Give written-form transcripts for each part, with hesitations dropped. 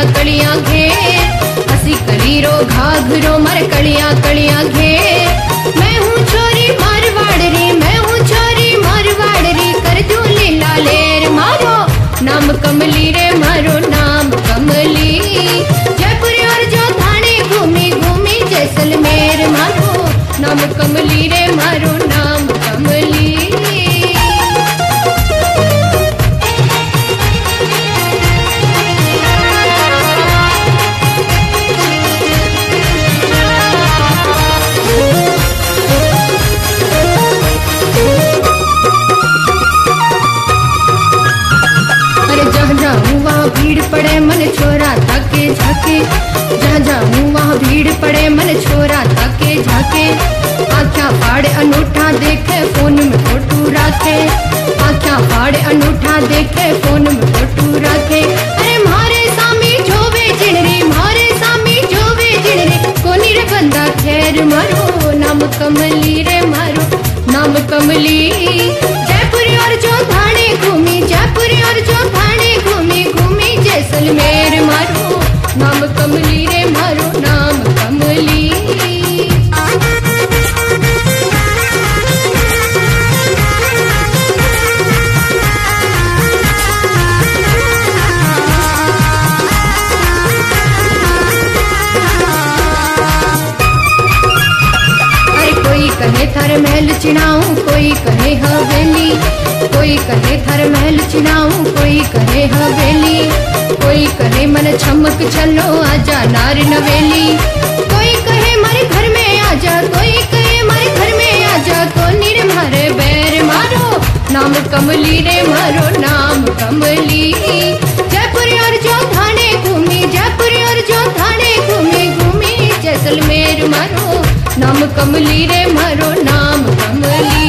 कलियां घेर, हसी कलीरो घाघरो मर कलियां कलियां घेर। मैं हूँ छोरी मारवाड़ी, मैं हूँ छोरी मारवाड़ी, कर दूं लीला लेर मारो नाम कमली रे, मारो नाम कमली। जयपुर और जो थाने घूमी घूमी जैसलमेर, मारो नाम कमली रे, मारो नाम कमली। भीड़ पड़े मन छोरा ताके झाके, जहाँ जाऊँ वहाँ भीड़ पड़े मन छोरा ताके झाके। आँखा फाड़े अनूठा देखे फोन में फोटो रखे, आँखा फाड़े अनूठा देखे फोन में फोटो रखे। अरे मारे सामी जोवे जिणरी, मारे सामी जोवे जिणरी, कोनी रे बंदा खैर मारो नाम कमली रे, मारो नाम कमली। जयपुर और जो थाने घूमी, जयपुर और जो थाने घूमी घूमी जैसलमेर, मारो नाम कमली रे, मारो नाम कमली। अरे कोई कहे थारे महल चिनाऊं, कोई कहे हवेली, कोई कहे थारे महल चिनाऊं, कोई कहे हवेली। कोई कहे मन छमक चलो आजा नार नवेली, कोई कहे मारे घर में आजा, कोई कहे मारे घर में आजा, कोनी रे मारे बैर मारो नाम कमली रे, मारो नाम कमली। जयपुर और जो थाने घूमी, जयपुर और जो थाने घूमी घूमी जैसलमेर, मारो नाम कमली रे, मारो नाम कमली।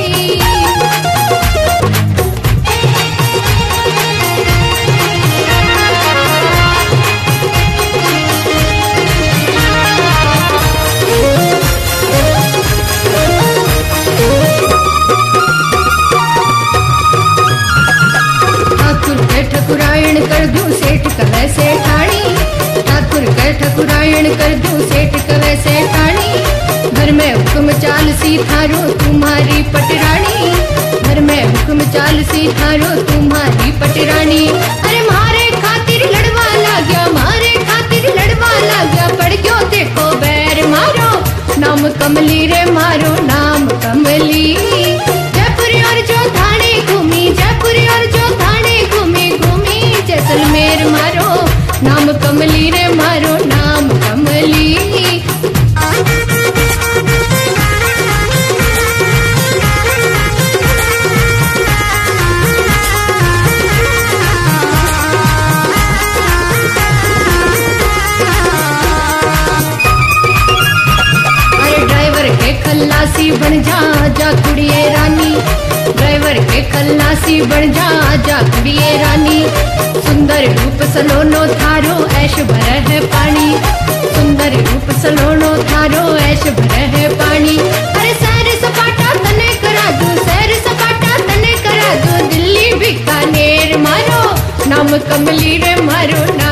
ठकुरायण कर दूं सेठ कवे सेठानी, ठाकुर के ठकुरायण कर दूं सेठ कवे सेठानी। घर में हुक्म चाल सी थारो तुम्हारी पटरानी, घर में हुक्म चाल सी थारो तुम्हारी पटरानी। अरे मारे खातिर लड़वा लाग्या, मारे खातिर लड़वा लाग्या, पड़ गयो देखो बैर, मारो नाम कमली रे, मारो नाम कमली। जयपुर और जो थाने घूमी, जयपुर और जो थाने घूमी घूमी जैसलमेर, मारो नाम कमली रे, मारो नाम कमली। अरे ड्राइवर के खल्लासी बन जा जा कुड़िए रानी, ड्राइवर के खल्लासी बन जा जा कुड़िए रानी। सुंदर रूप सलोनो थारो ऐश भर है पानी, सुंदर रूप सलोनो थारो ऐश भर है पानी। अरे सैर सपाटा तने करा दूं, सैर सपाटा तने करा दूं, दिल्ली बीकानेर, मारो नाम कमली रे, मारो नाम